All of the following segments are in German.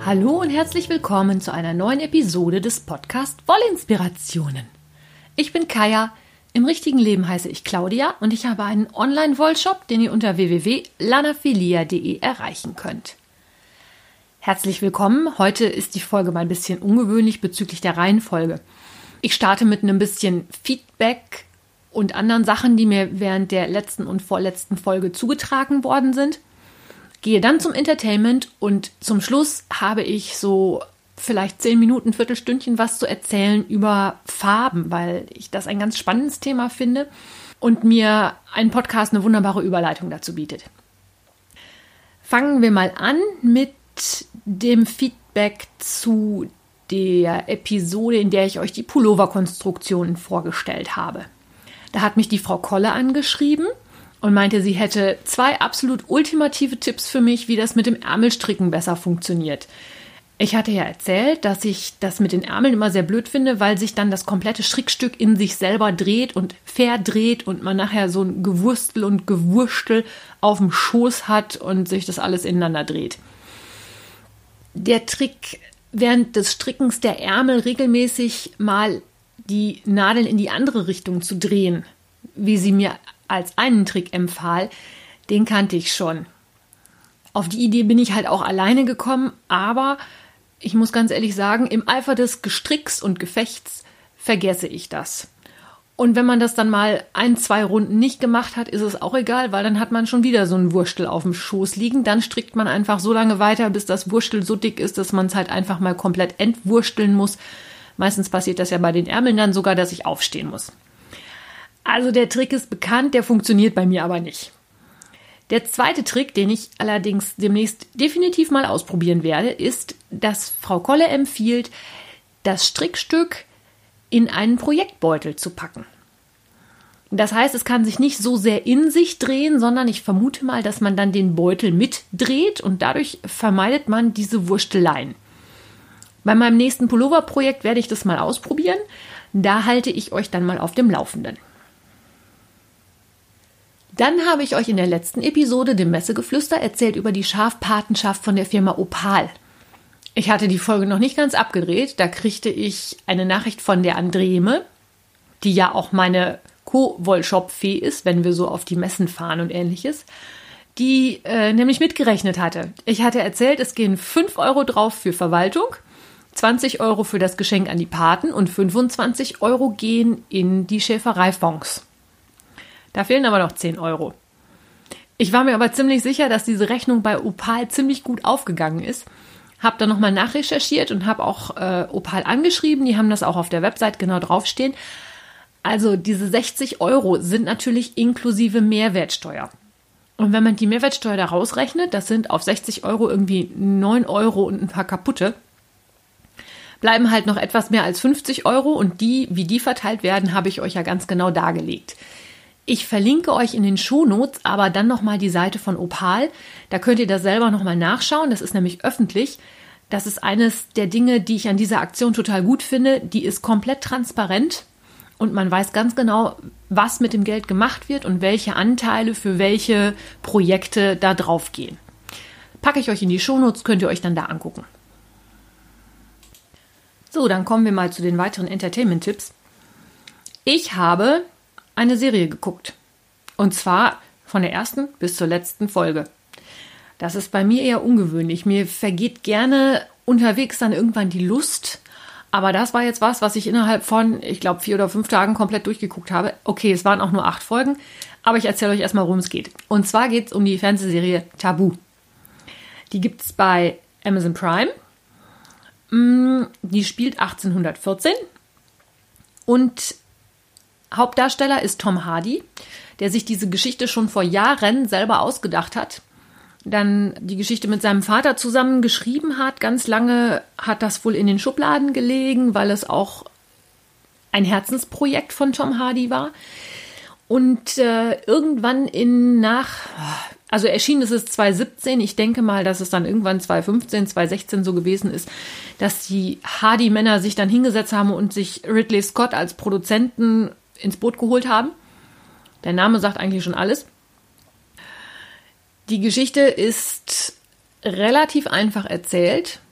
Hallo und herzlich willkommen zu einer neuen Episode des Podcast Wollinspirationen. Ich bin Kaya, im richtigen Leben heiße ich Claudia und ich habe einen Online-Wollshop, den ihr unter www.lanafilia.de erreichen könnt. Herzlich willkommen, heute ist die Folge mal ein bisschen ungewöhnlich bezüglich der Reihenfolge. Ich starte mit einem bisschen Feedback und anderen Sachen, die mir während der letzten und vorletzten Folge zugetragen worden sind. Gehe dann zum Entertainment und zum Schluss habe ich so vielleicht 10 Minuten, Viertelstündchen was zu erzählen über Farben, weil ich das ein ganz spannendes Thema finde und mir ein Podcast eine wunderbare Überleitung dazu bietet. Fangen wir mal an mit dem Feedback zu der Episode, in der ich euch die Pullover-Konstruktionen vorgestellt habe. Da hat mich die Frau Kolle angeschrieben und meinte, sie hätte 2 absolut ultimative Tipps für mich, wie das mit dem Ärmelstricken besser funktioniert. Ich hatte ja erzählt, dass ich das mit den Ärmeln immer sehr blöd finde, weil sich dann das komplette Strickstück in sich selber dreht und verdreht und man nachher so ein Gewurstel und Gewurschtel auf dem Schoß hat und sich das alles ineinander dreht. Der Trick, während des Strickens der Ärmel regelmäßig mal die Nadeln in die andere Richtung zu drehen, wie sie mir als einen Trick empfahl, den kannte ich schon. Auf die Idee bin ich halt auch alleine gekommen, aber ich muss ganz ehrlich sagen, im Eifer des Gestricks und Gefechts vergesse ich das. Und wenn man das dann mal 1-2 Runden nicht gemacht hat, ist es auch egal, weil dann hat man schon wieder so einen Wurstel auf dem Schoß liegen. Dann strickt man einfach so lange weiter, bis das Wurstel so dick ist, dass man es halt einfach mal komplett entwursteln muss. Meistens passiert das ja bei den Ärmeln dann sogar, dass ich aufstehen muss. Also der Trick ist bekannt, der funktioniert bei mir aber nicht. Der zweite Trick, den ich allerdings demnächst definitiv mal ausprobieren werde, ist, dass Frau Kolle empfiehlt, das Strickstück in einen Projektbeutel zu packen. Das heißt, es kann sich nicht so sehr in sich drehen, sondern ich vermute mal, dass man dann den Beutel mitdreht und dadurch vermeidet man diese Wursteleien. Bei meinem nächsten Pullover-Projekt werde ich das mal ausprobieren. Da halte ich euch dann mal auf dem Laufenden. Dann habe ich euch in der letzten Episode, dem Messegeflüster, erzählt über die Schafpatenschaft von der Firma Opal. Ich hatte die Folge noch nicht ganz abgedreht, da kriegte ich eine Nachricht von der Andreme, die ja auch meine Co-Wollshop-Fee ist, wenn wir so auf die Messen fahren und ähnliches, die nämlich mitgerechnet hatte. Ich hatte erzählt, es gehen 5 Euro drauf für Verwaltung, 20 Euro für das Geschenk an die Paten und 25 Euro gehen in die Schäfereifonds. Da fehlen aber noch 10 Euro. Ich war mir aber ziemlich sicher, dass diese Rechnung bei Opal ziemlich gut aufgegangen ist. Habe dann nochmal nachrecherchiert und habe auch Opal angeschrieben. Die haben das auch auf der Website genau draufstehen. Also diese 60 Euro sind natürlich inklusive Mehrwertsteuer. Und wenn man die Mehrwertsteuer da rausrechnet, das sind auf 60 Euro irgendwie 9 Euro und ein paar kaputte, bleiben halt noch etwas mehr als 50 Euro und wie die verteilt werden, habe ich euch ja ganz genau dargelegt. Ich verlinke euch in den Shownotes aber dann nochmal die Seite von Opal. Da könnt ihr das selber nochmal nachschauen. Das ist nämlich öffentlich. Das ist eines der Dinge, die ich an dieser Aktion total gut finde. Die ist komplett transparent und man weiß ganz genau, was mit dem Geld gemacht wird und welche Anteile für welche Projekte da drauf gehen. Packe ich euch in die Shownotes, könnt ihr euch dann da angucken. So, dann kommen wir mal zu den weiteren Entertainment-Tipps. Ich habe eine Serie geguckt. Und zwar von der ersten bis zur letzten Folge. Das ist bei mir eher ungewöhnlich. Mir vergeht gerne unterwegs dann irgendwann die Lust. Aber das war jetzt was ich innerhalb von, ich glaube, 4 oder 5 Tagen komplett durchgeguckt habe. Okay, es waren auch nur 8 Folgen. Aber ich erzähle euch erstmal, worum es geht. Und zwar geht es um die Fernsehserie Tabu. Die gibt es bei Amazon Prime. Die spielt 1814. Und Hauptdarsteller ist Tom Hardy, der sich diese Geschichte schon vor Jahren selber ausgedacht hat. Dann die Geschichte mit seinem Vater zusammen geschrieben hat. Ganz lange hat das wohl in den Schubladen gelegen, weil es auch ein Herzensprojekt von Tom Hardy war. Und irgendwann also erschienen ist es 2017. Ich denke mal, dass es dann irgendwann 2015, 2016 so gewesen ist, dass die Hardy-Männer sich dann hingesetzt haben und sich Ridley Scott als Produzenten ins Boot geholt haben. Der Name sagt eigentlich schon alles. Die Geschichte ist relativ einfach erzählt.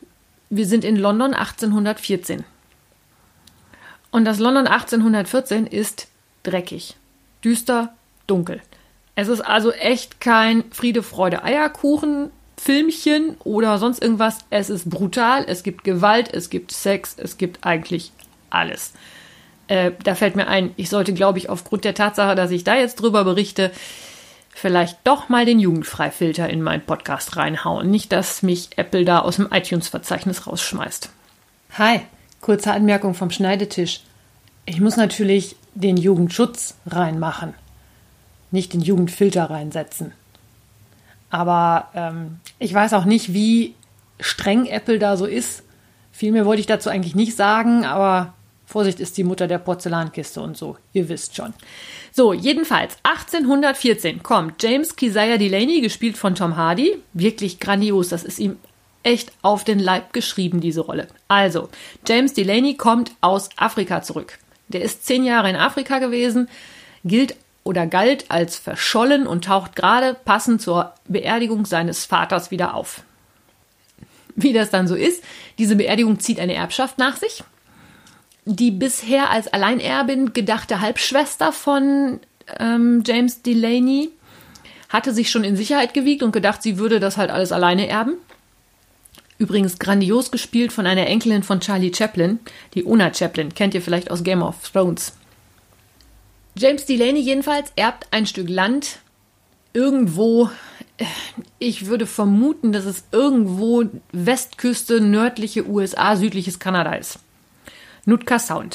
wir sind in London 1814. Und das London 1814 ist dreckig, düster, dunkel. Es ist also echt kein Friede, Freude, Eierkuchen, Filmchen oder sonst irgendwas. Es ist brutal, es gibt Gewalt, es gibt Sex, es gibt eigentlich alles. Da fällt mir ein, ich sollte, glaube ich, aufgrund der Tatsache, dass ich da jetzt drüber berichte, vielleicht doch mal den Jugendfreifilter in meinen Podcast reinhauen. Nicht, dass mich Apple da aus dem iTunes-Verzeichnis rausschmeißt. Hi, kurze Anmerkung vom Schneidetisch. Ich muss natürlich den Jugendschutz reinmachen, nicht den Jugendfilter reinsetzen. Aber ich weiß auch nicht, wie streng Apple da so ist. Viel mehr wollte ich dazu eigentlich nicht sagen, aber Vorsicht ist die Mutter der Porzellankiste und so. Ihr wisst schon. So, jedenfalls 1814 kommt James Keziah Delaney, gespielt von Tom Hardy. Wirklich grandios, das ist ihm echt auf den Leib geschrieben, diese Rolle. Also, James Delaney kommt aus Afrika zurück. Der ist 10 Jahre in Afrika gewesen, galt als verschollen und taucht gerade passend zur Beerdigung seines Vaters wieder auf. Wie das dann so ist, diese Beerdigung zieht eine Erbschaft nach sich. Die bisher als Alleinerbin gedachte Halbschwester von James Delaney hatte sich schon in Sicherheit gewiegt und gedacht, sie würde das halt alles alleine erben. Übrigens grandios gespielt von einer Enkelin von Charlie Chaplin, die Ona Chaplin, kennt ihr vielleicht aus Game of Thrones. James Delaney jedenfalls erbt ein Stück Land irgendwo, ich würde vermuten, dass es irgendwo Westküste, nördliche USA, südliches Kanada ist. Nootka Sound.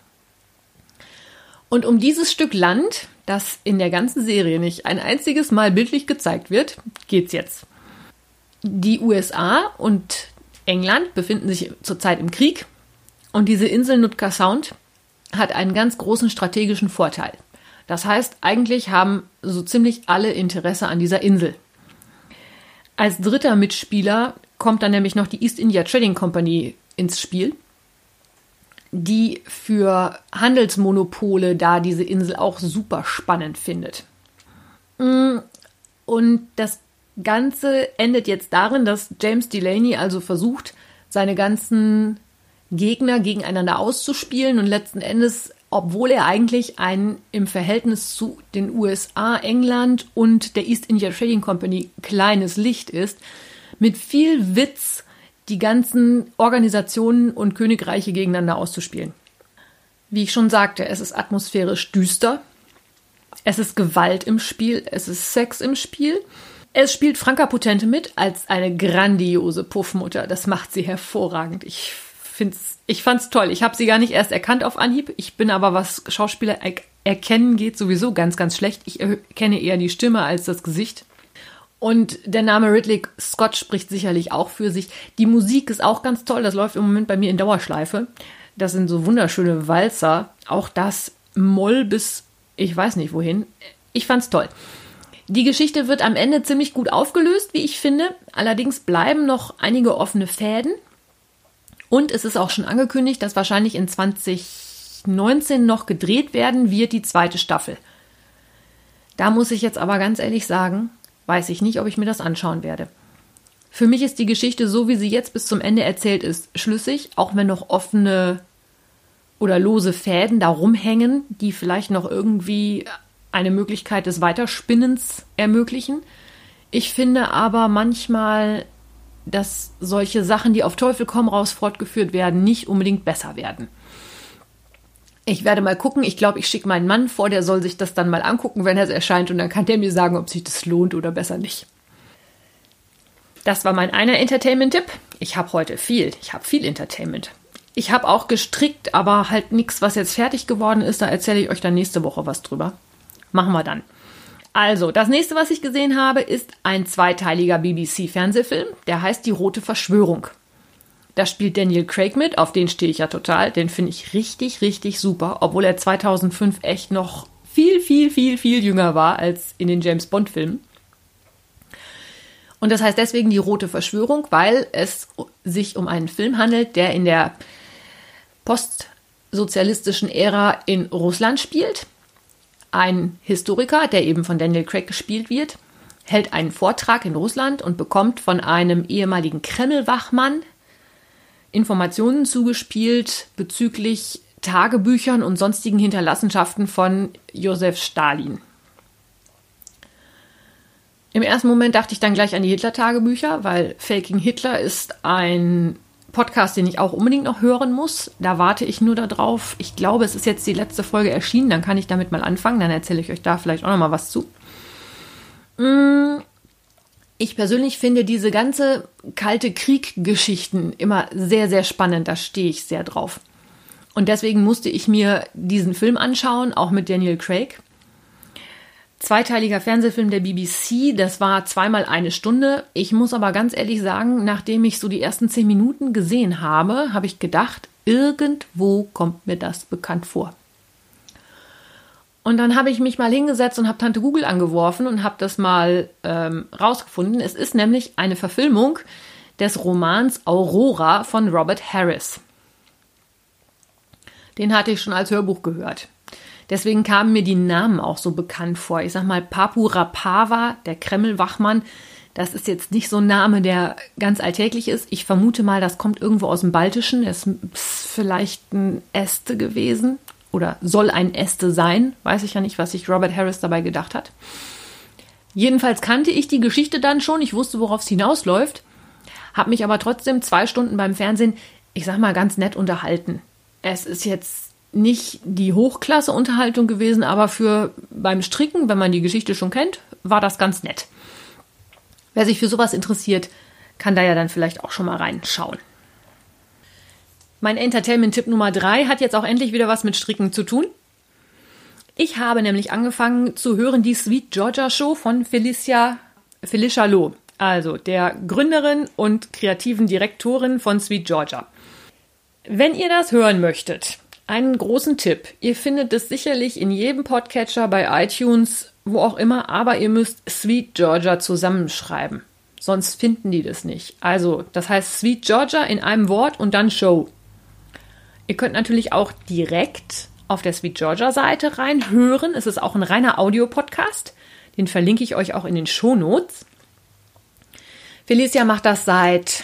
Und um dieses Stück Land, das in der ganzen Serie nicht ein einziges Mal bildlich gezeigt wird, geht's jetzt. Die USA und England befinden sich zurzeit im Krieg und diese Insel Nootka Sound hat einen ganz großen strategischen Vorteil. Das heißt, eigentlich haben so ziemlich alle Interesse an dieser Insel. Als dritter Mitspieler kommt dann nämlich noch die East India Trading Company ins Spiel, die für Handelsmonopole da diese Insel auch super spannend findet. Und das Ganze endet jetzt darin, dass James Delaney also versucht, seine ganzen Gegner gegeneinander auszuspielen und letzten Endes, obwohl er eigentlich ein im Verhältnis zu den USA, England und der East India Trading Company kleines Licht ist, mit viel Witz die ganzen Organisationen und Königreiche gegeneinander auszuspielen. Wie ich schon sagte, es ist atmosphärisch düster, es ist Gewalt im Spiel, es ist Sex im Spiel. Es spielt Franka Potente mit als eine grandiose Puffmutter. Das macht sie hervorragend. Ich fand's toll. Ich habe sie gar nicht erst erkannt auf Anhieb. Ich bin aber, was Schauspieler erkennen geht, sowieso ganz, ganz schlecht. Ich erkenne eher die Stimme als das Gesicht. Und der Name Ridley Scott spricht sicherlich auch für sich. Die Musik ist auch ganz toll. Das läuft im Moment bei mir in Dauerschleife. Das sind so wunderschöne Walzer. Auch das Moll bis ich weiß nicht wohin. Ich fand's toll. Die Geschichte wird am Ende ziemlich gut aufgelöst, wie ich finde. Allerdings bleiben noch einige offene Fäden. Und es ist auch schon angekündigt, dass wahrscheinlich in 2019 noch gedreht werden wird, die 2. Staffel. Da muss ich jetzt aber ganz ehrlich sagen, weiß ich nicht, ob ich mir das anschauen werde. Für mich ist die Geschichte, so wie sie jetzt bis zum Ende erzählt ist, schlüssig, auch wenn noch offene oder lose Fäden da rumhängen, die vielleicht noch irgendwie eine Möglichkeit des Weiterspinnens ermöglichen. Ich finde aber manchmal, dass solche Sachen, die auf Teufel komm raus fortgeführt werden, nicht unbedingt besser werden. Ich werde mal gucken. Ich glaube, ich schicke meinen Mann vor, der soll sich das dann mal angucken, wenn es erscheint. Und dann kann der mir sagen, ob sich das lohnt oder besser nicht. Das war mein einer Entertainment-Tipp. Ich habe viel Entertainment. Ich habe auch gestrickt, aber halt nichts, was jetzt fertig geworden ist. Da erzähle ich euch dann nächste Woche was drüber. Machen wir dann. Also, das nächste, was ich gesehen habe, ist ein 2-teiliger BBC-Fernsehfilm. Der heißt Die Rote Verschwörung. Da spielt Daniel Craig mit, auf den stehe ich ja total. Den finde ich richtig, richtig super, obwohl er 2005 echt noch viel, viel, viel, viel jünger war als in den James-Bond-Filmen. Und das heißt deswegen Die Rote Verschwörung, weil es sich um einen Film handelt, der in der postsozialistischen Ära in Russland spielt. Ein Historiker, der eben von Daniel Craig gespielt wird, hält einen Vortrag in Russland und bekommt von einem ehemaligen Kreml-Wachmann Informationen zugespielt bezüglich Tagebüchern und sonstigen Hinterlassenschaften von Josef Stalin. Im ersten Moment dachte ich dann gleich an die Hitler-Tagebücher, weil Faking Hitler ist ein Podcast, den ich auch unbedingt noch hören muss. Da warte ich nur darauf. Ich glaube, es ist jetzt die letzte Folge erschienen, dann kann ich damit mal anfangen. Dann erzähle ich euch da vielleicht auch noch mal was zu. Ich persönlich finde diese ganze kalte Krieg-Geschichten immer sehr, sehr spannend. Da stehe ich sehr drauf. Und deswegen musste ich mir diesen Film anschauen, auch mit Daniel Craig. Zweiteiliger Fernsehfilm der BBC, das war 2x 1 Stunde. Ich muss aber ganz ehrlich sagen, nachdem ich so die ersten 10 Minuten gesehen habe, habe ich gedacht, irgendwo kommt mir das bekannt vor. Und dann habe ich mich mal hingesetzt und habe Tante Google angeworfen und habe das mal rausgefunden. Es ist nämlich eine Verfilmung des Romans Aurora von Robert Harris. Den hatte ich schon als Hörbuch gehört. Deswegen kamen mir die Namen auch so bekannt vor. Ich sag mal, Papu Rapava, der Kreml-Wachmann, das ist jetzt nicht so ein Name, der ganz alltäglich ist. Ich vermute mal, das kommt irgendwo aus dem Baltischen. Das ist vielleicht ein Este gewesen oder soll ein Este sein. Weiß ich ja nicht, was sich Robert Harris dabei gedacht hat. Jedenfalls kannte ich die Geschichte dann schon. Ich wusste, worauf es hinausläuft. Habe mich aber trotzdem 2 Stunden beim Fernsehen, ich sag mal, ganz nett unterhalten. Es ist jetzt nicht die Hochklasse-Unterhaltung gewesen, aber für beim Stricken, wenn man die Geschichte schon kennt, war das ganz nett. Wer sich für sowas interessiert, kann da ja dann vielleicht auch schon mal reinschauen. Mein Entertainment-Tipp Nummer 3 hat jetzt auch endlich wieder was mit Stricken zu tun. Ich habe nämlich angefangen zu hören die Sweet Georgia Show von Felicia Loh, also der Gründerin und kreativen Direktorin von Sweet Georgia. Wenn ihr das hören möchtet, einen großen Tipp. Ihr findet es sicherlich in jedem Podcatcher, bei iTunes, wo auch immer, aber ihr müsst Sweet Georgia zusammenschreiben. Sonst finden die das nicht. Also, das heißt Sweet Georgia in einem Wort und dann Show. Ihr könnt natürlich auch direkt auf der Sweet Georgia Seite reinhören. Es ist auch ein reiner Audio-Podcast. Den verlinke ich euch auch in den Shownotes. Felicia macht das seit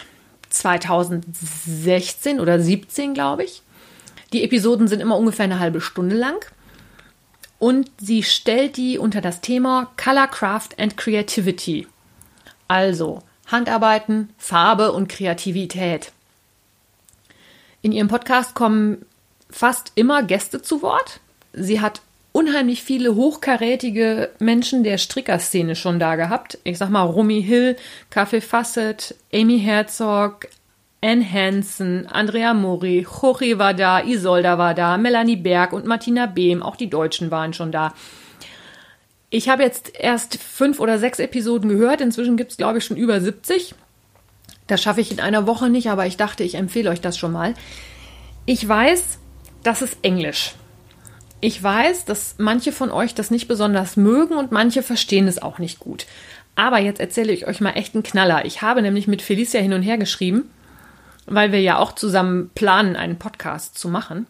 2016 oder 17, glaube ich. Die Episoden sind immer ungefähr eine halbe Stunde lang und sie stellt die unter das Thema Color, Craft and Creativity, also Handarbeiten, Farbe und Kreativität. In ihrem Podcast kommen fast immer Gäste zu Wort. Sie hat unheimlich viele hochkarätige Menschen der Strickerszene schon da gehabt. Ich sag mal Romy Hill, Café Fassett, Amy Herzog, Anne Hansen, Andrea Mori, Jorge war da, Isolda war da, Melanie Berg und Martina Behm, auch die Deutschen waren schon da. Ich habe jetzt erst 5 oder 6 Episoden gehört, inzwischen gibt es, glaube ich, schon über 70. Das schaffe ich in einer Woche nicht, aber ich dachte, ich empfehle euch das schon mal. Ich weiß, das ist Englisch. Ich weiß, dass manche von euch das nicht besonders mögen und manche verstehen es auch nicht gut. Aber jetzt erzähle ich euch mal echt einen Knaller. Ich habe nämlich mit Felicia hin und her geschrieben, weil wir ja auch zusammen planen, einen Podcast zu machen.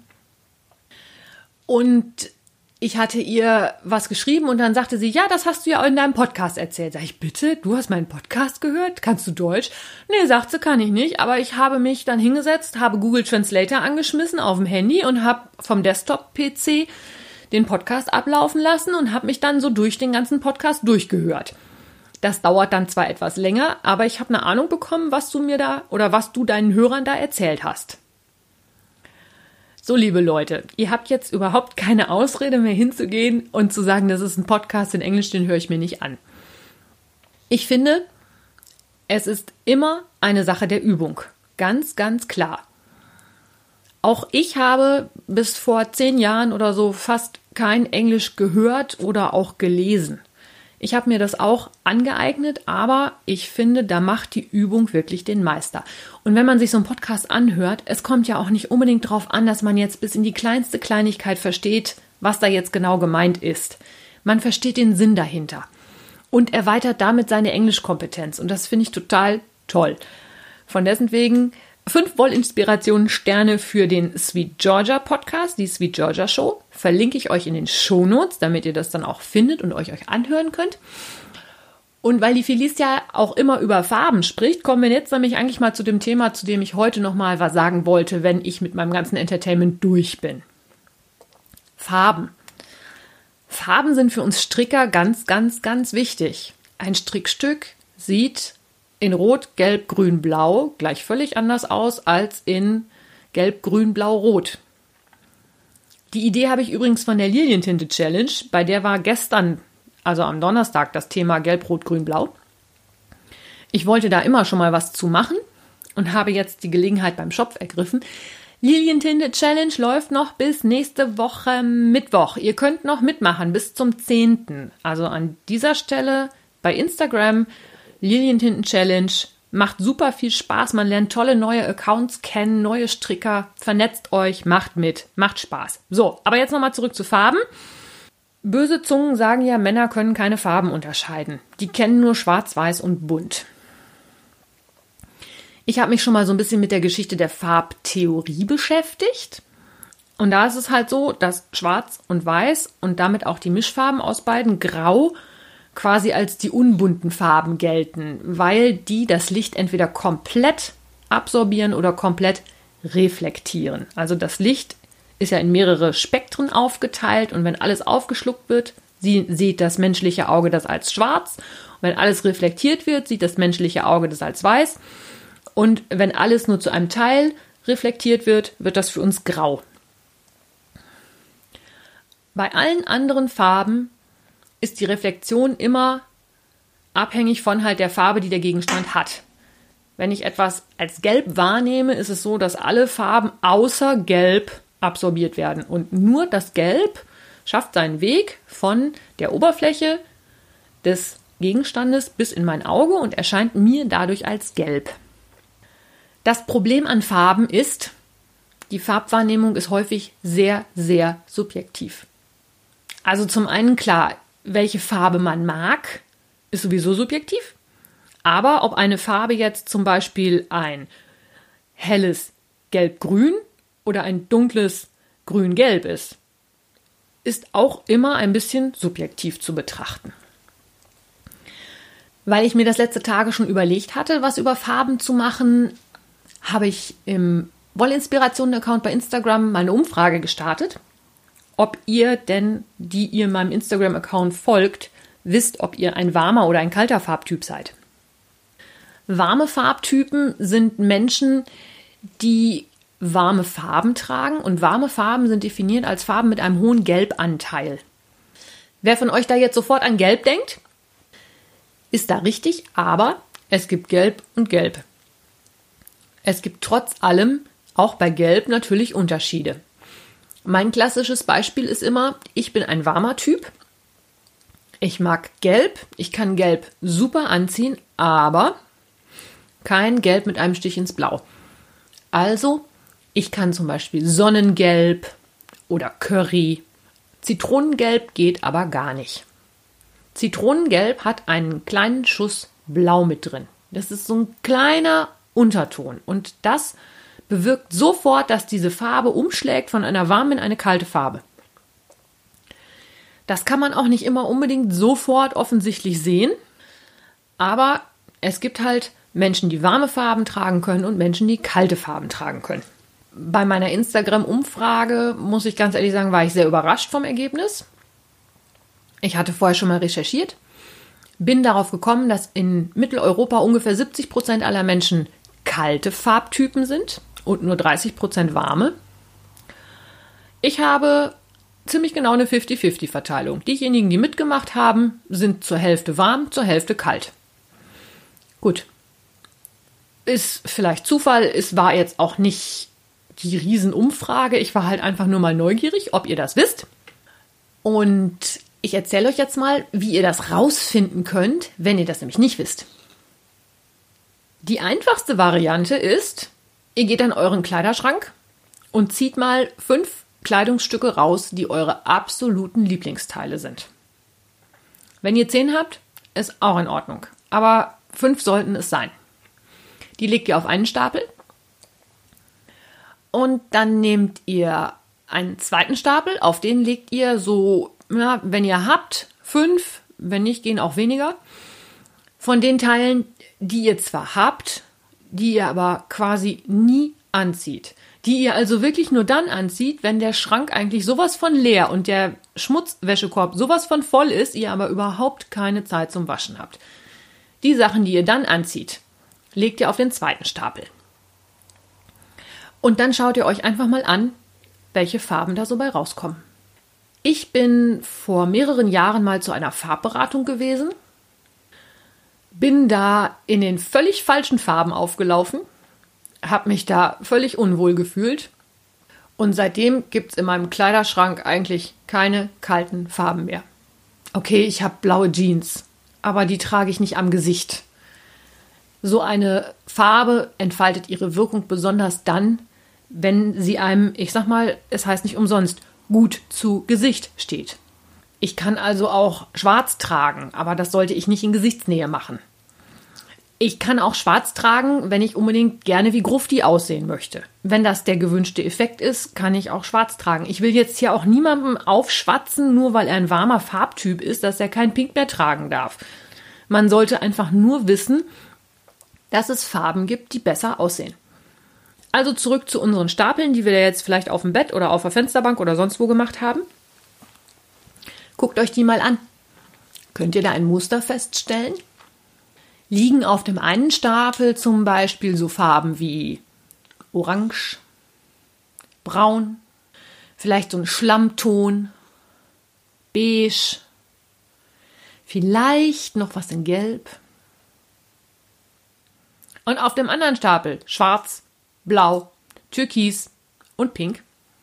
Und ich hatte ihr was geschrieben und dann sagte sie, ja, das hast du ja in deinem Podcast erzählt. Sag ich, bitte, du hast meinen Podcast gehört? Kannst du Deutsch? Nee, sagt sie, kann ich nicht. Aber ich habe mich dann hingesetzt, habe Google Translator angeschmissen auf dem Handy und habe vom Desktop-PC den Podcast ablaufen lassen und habe mich dann so durch den ganzen Podcast durchgehört. Das dauert dann zwar etwas länger, aber ich habe eine Ahnung bekommen, was du mir da oder was du deinen Hörern da erzählt hast. So, liebe Leute, ihr habt jetzt überhaupt keine Ausrede mehr hinzugehen und zu sagen, das ist ein Podcast in Englisch, den höre ich mir nicht an. Ich finde, es ist immer eine Sache der Übung. Ganz, ganz klar. Auch ich habe bis vor 10 Jahren oder so fast kein Englisch gehört oder auch gelesen. Ich habe mir das auch angeeignet, aber ich finde, da macht die Übung wirklich den Meister. Und wenn man sich so einen Podcast anhört, es kommt ja auch nicht unbedingt darauf an, dass man jetzt bis in die kleinste Kleinigkeit versteht, was da jetzt genau gemeint ist. Man versteht den Sinn dahinter und erweitert damit seine Englischkompetenz. Und das finde ich total toll. Von dessen wegen 5 Wollinspirationen-Sterne für den Sweet Georgia Podcast, die Sweet Georgia Show. Verlinke ich euch in den Shownotes, damit ihr das dann auch findet und euch anhören könnt. Und weil die Felice ja auch immer über Farben spricht, kommen wir jetzt nämlich eigentlich mal zu dem Thema, zu dem ich heute nochmal was sagen wollte, wenn ich mit meinem ganzen Entertainment durch bin. Farben. Farben sind für uns Stricker ganz, ganz, ganz wichtig. Ein Strickstück sieht in Rot, Gelb, Grün, Blau gleich völlig anders aus als in Gelb, Grün, Blau, Rot. Die Idee habe ich übrigens von der Lilientinte Challenge, bei der war gestern, also am Donnerstag, das Thema Gelb, Rot, Grün, Blau. Ich wollte da immer schon mal was zu machen und habe jetzt die Gelegenheit beim Schopf ergriffen. Lilientinte Challenge läuft noch bis nächste Woche Mittwoch. Ihr könnt noch mitmachen bis zum 10. Also an dieser Stelle bei Instagram Lilientinten Challenge. Macht super viel Spaß. Man lernt tolle neue Accounts kennen, neue Stricker. Vernetzt euch, macht mit, macht Spaß. So, aber jetzt nochmal zurück zu Farben. Böse Zungen sagen ja, Männer können keine Farben unterscheiden. Die kennen nur Schwarz, Weiß und Bunt. Ich habe mich schon mal so ein bisschen mit der Geschichte der Farbtheorie beschäftigt. Und da ist es halt so, dass Schwarz und Weiß und damit auch die Mischfarben aus beiden Grau quasi als die unbunten Farben gelten, weil die das Licht entweder komplett absorbieren oder komplett reflektieren. Also das Licht ist ja in mehrere Spektren aufgeteilt und wenn alles aufgeschluckt wird, sieht das menschliche Auge das als schwarz. Und wenn alles reflektiert wird, sieht das menschliche Auge das als weiß. Und wenn alles nur zu einem Teil reflektiert wird, wird das für uns grau. Bei allen anderen Farben ist die Reflexion immer abhängig von halt der Farbe, die der Gegenstand hat. Wenn ich etwas als gelb wahrnehme, ist es so, dass alle Farben außer Gelb absorbiert werden. Und nur das Gelb schafft seinen Weg von der Oberfläche des Gegenstandes bis in mein Auge und erscheint mir dadurch als gelb. Das Problem an Farben ist, die Farbwahrnehmung ist häufig sehr, sehr subjektiv. Also zum einen klar, welche Farbe man mag, ist sowieso subjektiv. Aber ob eine Farbe jetzt zum Beispiel ein helles Gelb-Grün oder ein dunkles Grün-Gelb ist auch immer ein bisschen subjektiv zu betrachten. Weil ich mir das letzte Tage schon überlegt hatte, was über Farben zu machen, habe ich im Wollinspirationen-Account bei Instagram mal eine Umfrage gestartet, ob ihr denn, die ihr meinem Instagram-Account folgt, wisst, ob ihr ein warmer oder ein kalter Farbtyp seid. Warme Farbtypen sind Menschen, die warme Farben tragen und warme Farben sind definiert als Farben mit einem hohen Gelbanteil. Wer von euch da jetzt sofort an Gelb denkt, ist da richtig, aber es gibt Gelb und Gelb. Es gibt trotz allem auch bei Gelb natürlich Unterschiede. Mein klassisches Beispiel ist immer, ich bin ein warmer Typ. Ich mag Gelb, ich kann Gelb super anziehen, aber kein Gelb mit einem Stich ins Blau. Also, ich kann zum Beispiel Sonnengelb oder Curry. Zitronengelb geht aber gar nicht. Zitronengelb hat einen kleinen Schuss Blau mit drin. Das ist so ein kleiner Unterton und das bewirkt sofort, dass diese Farbe umschlägt von einer warmen in eine kalte Farbe. Das kann man auch nicht immer unbedingt sofort offensichtlich sehen, aber es gibt halt Menschen, die warme Farben tragen können und Menschen, die kalte Farben tragen können. Bei meiner Instagram-Umfrage, muss ich ganz ehrlich sagen, war ich sehr überrascht vom Ergebnis. Ich hatte vorher schon mal recherchiert, bin darauf gekommen, dass in Mitteleuropa ungefähr 70% aller Menschen kalte Farbtypen sind und nur 30% warme. Ich habe ziemlich genau eine 50-50-Verteilung. Diejenigen, die mitgemacht haben, sind zur Hälfte warm, zur Hälfte kalt. Gut. Ist vielleicht Zufall, es war jetzt auch nicht die Riesenumfrage. Ich war halt einfach nur mal neugierig, ob ihr das wisst. Und ich erzähle euch jetzt mal, wie ihr das rausfinden könnt, wenn ihr das nämlich nicht wisst. Die einfachste Variante ist, ihr geht an euren Kleiderschrank und zieht mal 5 Kleidungsstücke raus, die eure absoluten Lieblingsteile sind. Wenn ihr 10 habt, ist auch in Ordnung. Aber 5 sollten es sein. Die legt ihr auf einen Stapel. Und dann nehmt ihr einen zweiten Stapel, auf den legt ihr so, ja, wenn ihr habt, 5, wenn nicht, gehen auch weniger. Von den Teilen, die ihr zwar habt, die ihr aber quasi nie anzieht. Die ihr also wirklich nur dann anzieht, wenn der Schrank eigentlich sowas von leer und der Schmutzwäschekorb sowas von voll ist, ihr aber überhaupt keine Zeit zum Waschen habt. Die Sachen, die ihr dann anzieht, legt ihr auf den zweiten Stapel. Und dann schaut ihr euch einfach mal an, welche Farben da so bei rauskommen. Ich bin vor mehreren Jahren mal zu einer Farbberatung gewesen, bin da in den völlig falschen Farben aufgelaufen, habe mich da völlig unwohl gefühlt und seitdem gibt es in meinem Kleiderschrank eigentlich keine kalten Farben mehr. Okay, ich habe blaue Jeans, aber die trage ich nicht am Gesicht. So eine Farbe entfaltet ihre Wirkung besonders dann, wenn sie einem, ich sag mal, es heißt nicht umsonst, gut zu Gesicht steht. Ich kann also auch schwarz tragen, aber das sollte ich nicht in Gesichtsnähe machen. Ich kann auch schwarz tragen, wenn ich unbedingt gerne wie Grufti aussehen möchte. Wenn das der gewünschte Effekt ist, kann ich auch schwarz tragen. Ich will jetzt hier auch niemandem aufschwatzen, nur weil er ein warmer Farbtyp ist, dass er kein Pink mehr tragen darf. Man sollte einfach nur wissen, dass es Farben gibt, die besser aussehen. Also zurück zu unseren Stapeln, die wir jetzt vielleicht auf dem Bett oder auf der Fensterbank oder sonst wo gemacht haben. Guckt euch die mal an. Könnt ihr da ein Muster feststellen? Liegen auf dem einen Stapel zum Beispiel so Farben wie Orange, Braun, vielleicht so ein Schlammton, Beige, vielleicht noch was in Gelb. Und auf dem anderen Stapel Schwarz, Blau, Türkis und Pink.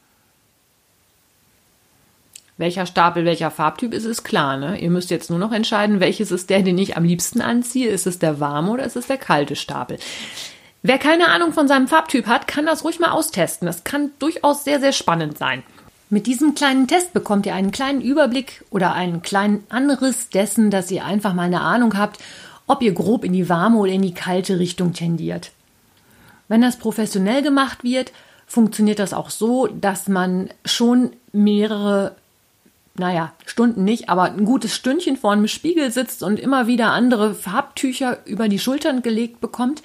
Welcher Stapel, welcher Farbtyp ist klar, ne? Ihr müsst jetzt nur noch entscheiden, welches ist der, den ich am liebsten anziehe. Ist es der warme oder ist es der kalte Stapel? Wer keine Ahnung von seinem Farbtyp hat, kann das ruhig mal austesten. Das kann durchaus sehr, sehr spannend sein. Mit diesem kleinen Test bekommt ihr einen kleinen Überblick oder einen kleinen Anriss dessen, dass ihr einfach mal eine Ahnung habt, ob ihr grob in die warme oder in die kalte Richtung tendiert. Wenn das professionell gemacht wird, funktioniert das auch so, dass man schon mehrere Stunden nicht, aber ein gutes Stündchen vor einem Spiegel sitzt und immer wieder andere Farbtücher über die Schultern gelegt bekommt.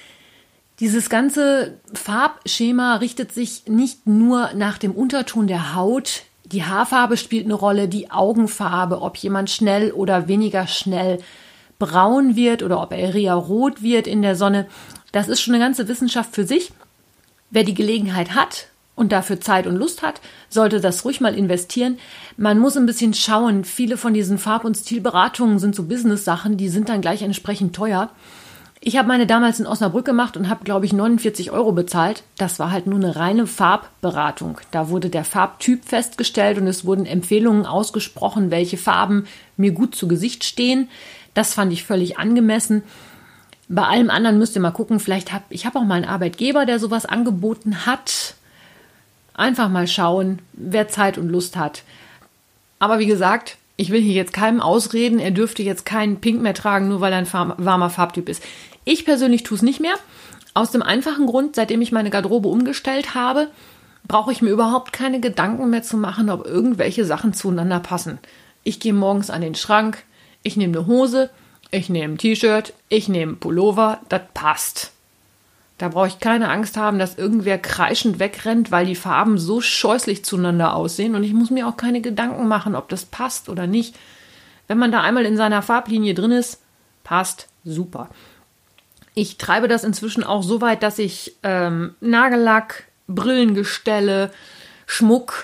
Dieses ganze Farbschema richtet sich nicht nur nach dem Unterton der Haut. Die Haarfarbe spielt eine Rolle, die Augenfarbe, ob jemand schnell oder weniger schnell braun wird oder ob er eher rot wird in der Sonne. Das ist schon eine ganze Wissenschaft für sich. Wer die Gelegenheit hat und dafür Zeit und Lust hat, sollte das ruhig mal investieren. Man muss ein bisschen schauen. Viele von diesen Farb- und Stilberatungen sind so Business-Sachen, die sind dann gleich entsprechend teuer. Ich habe meine damals in Osnabrück gemacht und habe, glaube ich, 49 € bezahlt. Das war halt nur eine reine Farbberatung. Da wurde der Farbtyp festgestellt und es wurden Empfehlungen ausgesprochen, welche Farben mir gut zu Gesicht stehen. Das fand ich völlig angemessen. Bei allem anderen müsst ihr mal gucken. Ich habe auch mal einen Arbeitgeber, der sowas angeboten hat. Einfach mal schauen, wer Zeit und Lust hat. Aber wie gesagt, ich will hier jetzt keinem ausreden, er dürfte jetzt keinen Pink mehr tragen, nur weil er ein warmer Farbtyp ist. Ich persönlich tue es nicht mehr. Aus dem einfachen Grund, seitdem ich meine Garderobe umgestellt habe, brauche ich mir überhaupt keine Gedanken mehr zu machen, ob irgendwelche Sachen zueinander passen. Ich gehe morgens an den Schrank, ich nehme eine Hose, ich nehme ein T-Shirt, ich nehme einen Pullover, das passt. Da brauche ich keine Angst haben, dass irgendwer kreischend wegrennt, weil die Farben so scheußlich zueinander aussehen. Und ich muss mir auch keine Gedanken machen, ob das passt oder nicht. Wenn man da einmal in seiner Farblinie drin ist, passt super. Ich treibe das inzwischen auch so weit, dass ich Nagellack, Brillengestelle, Schmuck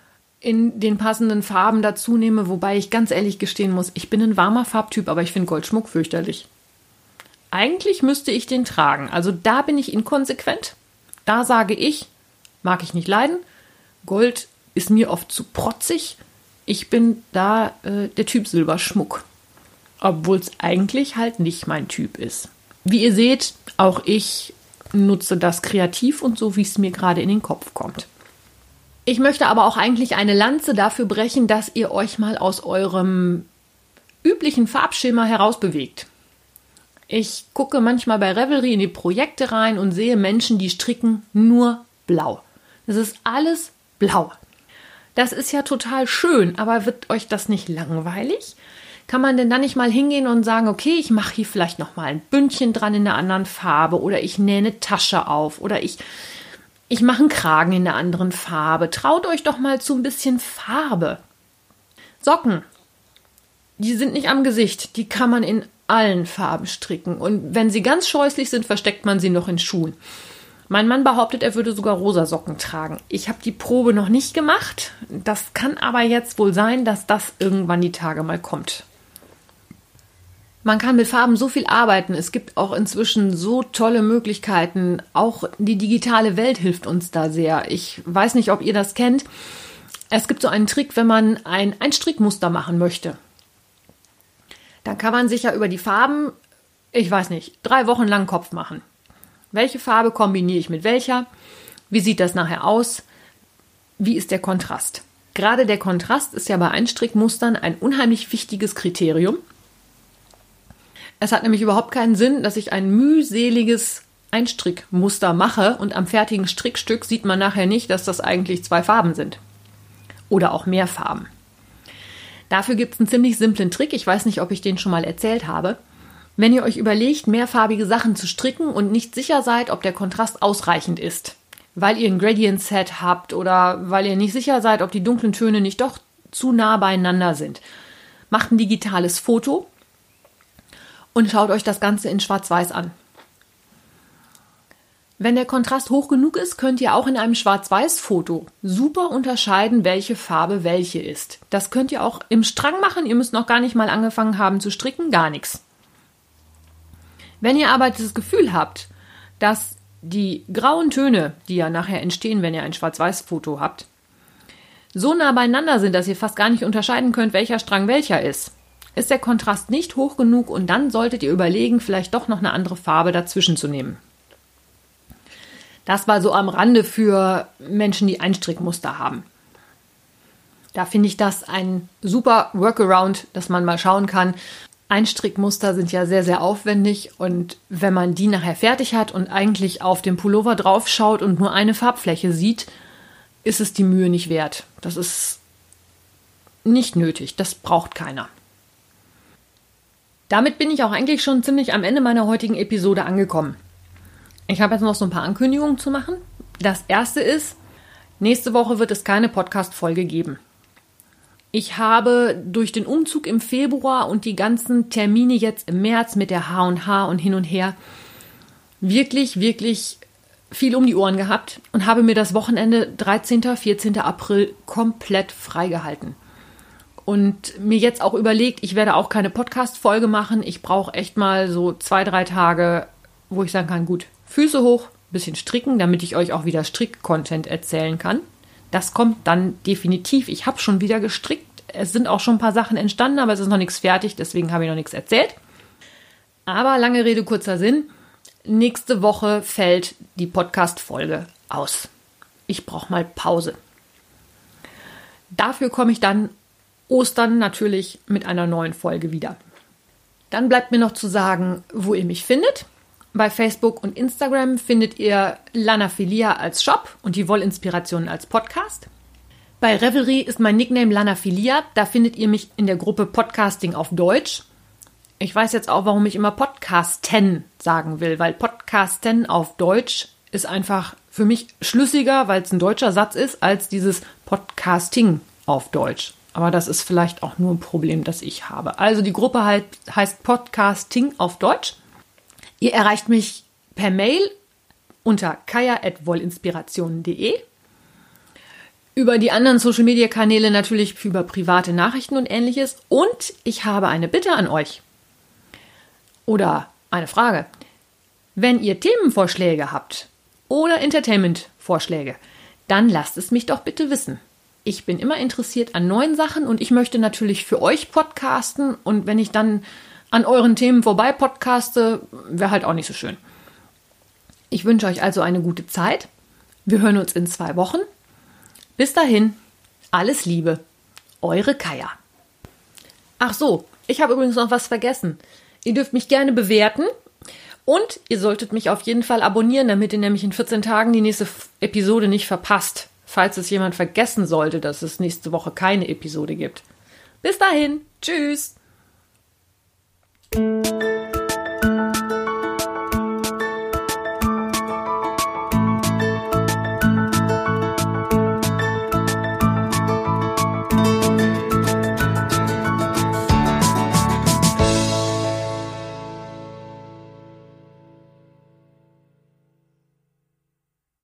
in den passenden Farben dazu nehme. Wobei ich ganz ehrlich gestehen muss, ich bin ein warmer Farbtyp, aber ich finde Goldschmuck fürchterlich. Eigentlich müsste ich den tragen. Also da bin ich inkonsequent. Da sage ich, mag ich nicht leiden. Gold ist mir oft zu protzig. Ich bin da der Typ Silberschmuck. Obwohl es eigentlich halt nicht mein Typ ist. Wie ihr seht, auch ich nutze das kreativ und so, wie es mir gerade in den Kopf kommt. Ich möchte aber auch eigentlich eine Lanze dafür brechen, dass ihr euch mal aus eurem üblichen Farbschema herausbewegt. Ich gucke manchmal bei Revelry in die Projekte rein und sehe Menschen, die stricken nur blau. Das ist alles blau. Das ist ja total schön, aber wird euch das nicht langweilig? Kann man denn dann nicht mal hingehen und sagen, okay, ich mache hier vielleicht noch mal ein Bündchen dran in einer anderen Farbe oder ich nähe eine Tasche auf oder ich mache einen Kragen in einer anderen Farbe. Traut euch doch mal zu ein bisschen Farbe. Socken, die sind nicht am Gesicht, die kann man in allen Farben stricken. Und wenn sie ganz scheußlich sind, versteckt man sie noch in Schuhen. Mein Mann behauptet, er würde sogar rosa Socken tragen. Ich habe die Probe noch nicht gemacht. Das kann aber jetzt wohl sein, dass das irgendwann die Tage mal kommt. Man kann mit Farben so viel arbeiten. Es gibt auch inzwischen so tolle Möglichkeiten. Auch die digitale Welt hilft uns da sehr. Ich weiß nicht, ob ihr das kennt. Es gibt so einen Trick, wenn man ein Strickmuster machen möchte. Dann kann man sich ja über die Farben, 3 Wochen lang Kopf machen. Welche Farbe kombiniere ich mit welcher? Wie sieht das nachher aus? Wie ist der Kontrast? Gerade der Kontrast ist ja bei Einstrickmustern ein unheimlich wichtiges Kriterium. Es hat nämlich überhaupt keinen Sinn, dass ich ein mühseliges Einstrickmuster mache und am fertigen Strickstück sieht man nachher nicht, dass das eigentlich 2 Farben sind. Oder auch mehr Farben. Dafür gibt es einen ziemlich simplen Trick. Ich weiß nicht, ob ich den schon mal erzählt habe. Wenn ihr euch überlegt, mehrfarbige Sachen zu stricken und nicht sicher seid, ob der Kontrast ausreichend ist, weil ihr ein Gradient-Set habt oder weil ihr nicht sicher seid, ob die dunklen Töne nicht doch zu nah beieinander sind, macht ein digitales Foto und schaut euch das Ganze in Schwarz-Weiß an. Wenn der Kontrast hoch genug ist, könnt ihr auch in einem Schwarz-Weiß-Foto super unterscheiden, welche Farbe welche ist. Das könnt ihr auch im Strang machen. Ihr müsst noch gar nicht mal angefangen haben zu stricken, gar nichts. Wenn ihr aber das Gefühl habt, dass die grauen Töne, die ja nachher entstehen, wenn ihr ein Schwarz-Weiß-Foto habt, so nah beieinander sind, dass ihr fast gar nicht unterscheiden könnt, welcher Strang welcher ist der Kontrast nicht hoch genug und dann solltet ihr überlegen, vielleicht doch noch eine andere Farbe dazwischen zu nehmen. Das war so am Rande für Menschen, die Einstrickmuster haben. Da finde ich das ein super Workaround, dass man mal schauen kann. Einstrickmuster sind ja sehr, sehr aufwendig und wenn man die nachher fertig hat und eigentlich auf dem Pullover drauf schaut und nur eine Farbfläche sieht, ist es die Mühe nicht wert. Das ist nicht nötig, das braucht keiner. Damit bin ich auch eigentlich schon ziemlich am Ende meiner heutigen Episode angekommen. Ich habe jetzt noch so ein paar Ankündigungen zu machen. Das erste ist, nächste Woche wird es keine Podcast-Folge geben. Ich habe durch den Umzug im Februar und die ganzen Termine jetzt im März mit der H&H und hin und her wirklich, wirklich viel um die Ohren gehabt und habe mir das Wochenende 13., 14. April komplett freigehalten. Und mir jetzt auch überlegt, ich werde auch keine Podcast-Folge machen. Ich brauche echt mal so 2-3 Tage, wo ich sagen kann, gut, Füße hoch, bisschen stricken, damit ich euch auch wieder Strick-Content erzählen kann. Das kommt dann definitiv. Ich habe schon wieder gestrickt. Es sind auch schon ein paar Sachen entstanden, aber es ist noch nichts fertig, deswegen habe ich noch nichts erzählt. Aber lange Rede, kurzer Sinn. Nächste Woche fällt die Podcast-Folge aus. Ich brauche mal Pause. Dafür komme ich dann Ostern natürlich mit einer neuen Folge wieder. Dann bleibt mir noch zu sagen, wo ihr mich findet. Bei Facebook und Instagram findet ihr Lanafilia als Shop und die Wollinspirationen als Podcast. Bei Revelry ist mein Nickname Lanafilia. Da findet ihr mich in der Gruppe Podcasting auf Deutsch. Ich weiß jetzt auch, warum ich immer Podcasten sagen will, weil Podcasten auf Deutsch ist einfach für mich schlüssiger, weil es ein deutscher Satz ist, als dieses Podcasting auf Deutsch. Aber das ist vielleicht auch nur ein Problem, das ich habe. Also die Gruppe heißt Podcasting auf Deutsch. Ihr erreicht mich per Mail unter kaya@wollinspirationen.de. Über die anderen Social-Media-Kanäle natürlich über private Nachrichten und Ähnliches. Und ich habe eine Bitte an euch. Oder eine Frage. Wenn ihr Themenvorschläge habt oder Entertainment-Vorschläge, dann lasst es mich doch bitte wissen. Ich bin immer interessiert an neuen Sachen und ich möchte natürlich für euch podcasten. Und wenn ich dann an euren Themen vorbei podcaste, wäre halt auch nicht so schön. Ich wünsche euch also eine gute Zeit. Wir hören uns in 2 Wochen. Bis dahin, alles Liebe, eure Kaya. Ach so, ich habe übrigens noch was vergessen. Ihr dürft mich gerne bewerten und ihr solltet mich auf jeden Fall abonnieren, damit ihr nämlich in 14 Tagen die nächste Episode nicht verpasst, falls es jemand vergessen sollte, dass es nächste Woche keine Episode gibt. Bis dahin, tschüss!